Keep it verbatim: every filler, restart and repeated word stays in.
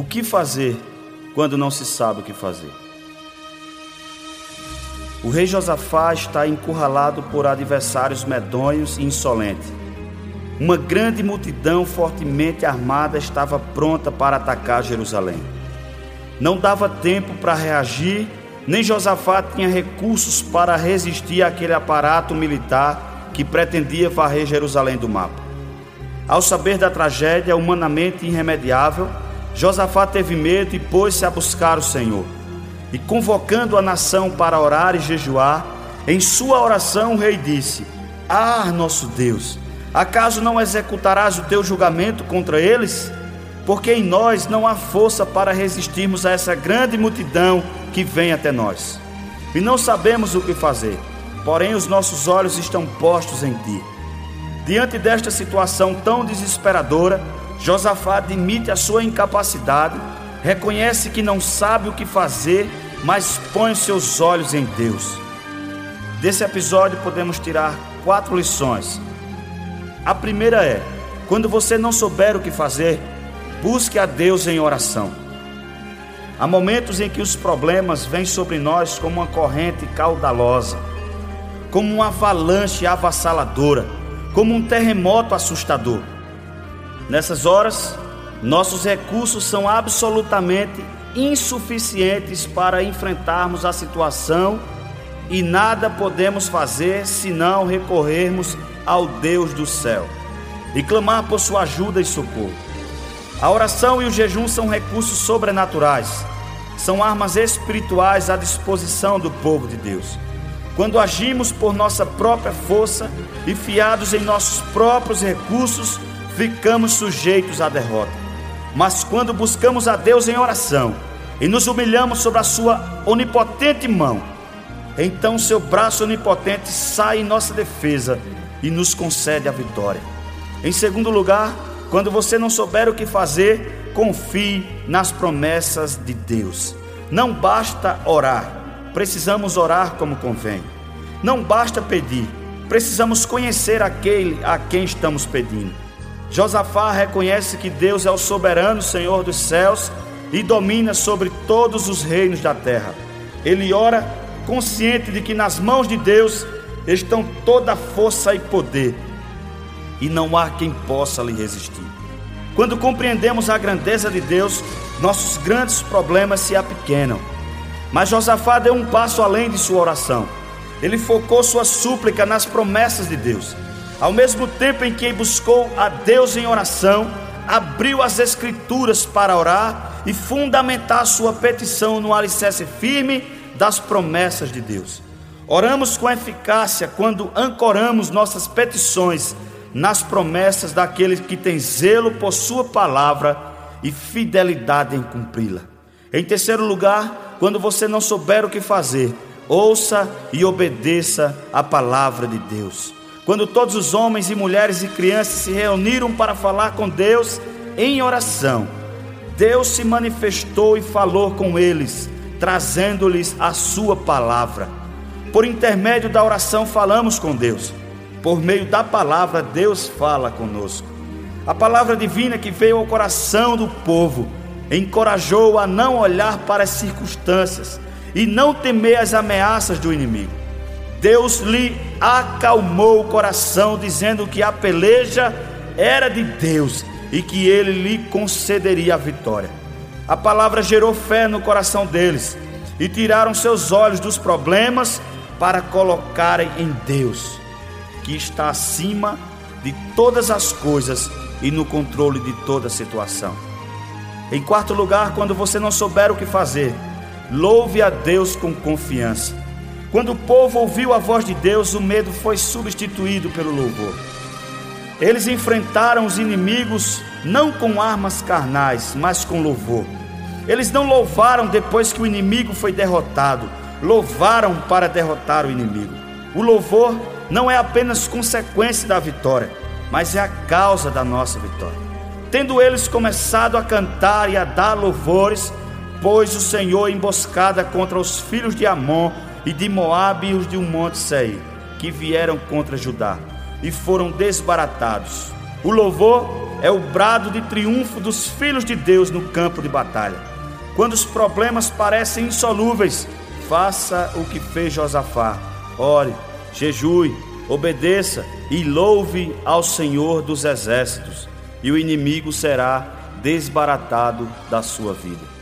O que fazer quando não se sabe o que fazer? O rei Josafá está encurralado por adversários medonhos e insolentes. Uma grande multidão fortemente armada estava pronta para atacar Jerusalém. Não dava tempo para reagir, nem Josafá tinha recursos para resistir àquele aparato militar que pretendia varrer Jerusalém do mapa. Ao saber da tragédia humanamente irremediável, Josafá teve medo e pôs-se a buscar o Senhor. E convocando a nação para orar e jejuar, em sua oração o rei disse: Ah, nosso Deus, acaso não executarás o teu julgamento contra eles? Porque em nós não há força para resistirmos a essa grande multidão que vem até nós. E não sabemos o que fazer, porém os nossos olhos estão postos em ti. Diante desta situação tão desesperadora, Josafá admite a sua incapacidade, reconhece que não sabe o que fazer, mas põe seus olhos em Deus. Desse episódio podemos tirar quatro lições. A primeira é: quando você não souber o que fazer, busque a Deus em oração. Há momentos em que os problemas vêm sobre nós como uma corrente caudalosa, como uma avalanche avassaladora, como um terremoto assustador. Nessas horas, nossos recursos são absolutamente insuficientes para enfrentarmos a situação e nada podemos fazer senão recorrermos ao Deus do céu e clamar por sua ajuda e socorro. A oração e o jejum são recursos sobrenaturais, são armas espirituais à disposição do povo de Deus. Quando agimos por nossa própria força e fiados em nossos próprios recursos, ficamos sujeitos à derrota. Mas quando buscamos a Deus em oração e nos humilhamos sobre a sua onipotente mão, então seu braço onipotente sai em nossa defesa e nos concede a vitória. Em segundo lugar, quando você não souber o que fazer, confie nas promessas de Deus. Não basta orar, precisamos orar como convém. Não basta pedir, precisamos conhecer aquele a quem estamos pedindo. Josafá reconhece que Deus é o soberano Senhor dos céus e domina sobre todos os reinos da terra. Ele ora consciente de que nas mãos de Deus estão toda a força e poder, e não há quem possa lhe resistir. Quando compreendemos a grandeza de Deus, nossos grandes problemas se apequenam. Mas Josafá deu um passo além de sua oração. Ele focou sua súplica nas promessas de Deus. Ao mesmo tempo em que buscou a Deus em oração, abriu as Escrituras para orar e fundamentar sua petição no alicerce firme das promessas de Deus. Oramos com eficácia quando ancoramos nossas petições nas promessas daquele que tem zelo por sua palavra e fidelidade em cumpri-la. Em terceiro lugar, quando você não souber o que fazer, ouça e obedeça a palavra de Deus. Quando todos os homens e mulheres e crianças se reuniram para falar com Deus em oração, Deus se manifestou e falou com eles, trazendo-lhes a sua palavra. Por intermédio da oração falamos com Deus. Por meio da palavra, Deus fala conosco. A palavra divina que veio ao coração do povo encorajou a não olhar para as circunstâncias e não temer as ameaças do inimigo. Deus lhe acalmou o coração, dizendo que a peleja era de Deus e que ele lhe concederia a vitória. A palavra gerou fé no coração deles e tiraram seus olhos dos problemas para colocarem em Deus, que está acima de todas as coisas e no controle de toda situação. Em quarto lugar, quando você não souber o que fazer, louve a Deus com confiança. Quando o povo ouviu a voz de Deus, o medo foi substituído pelo louvor. Eles enfrentaram os inimigos não com armas carnais, mas com louvor. Eles não louvaram depois que o inimigo foi derrotado, louvaram para derrotar o inimigo. O louvor não é apenas consequência da vitória, mas é a causa da nossa vitória. Tendo eles começado a cantar e a dar louvores, pôs o Senhor emboscada contra os filhos de Amon e de Moabe e os de um monte Seir, que vieram contra Judá, e foram desbaratados. O louvor é o brado de triunfo dos filhos de Deus no campo de batalha. Quando os problemas parecem insolúveis, faça o que fez Josafá: ore, jejue, obedeça e louve ao Senhor dos exércitos, e o inimigo será desbaratado da sua vida.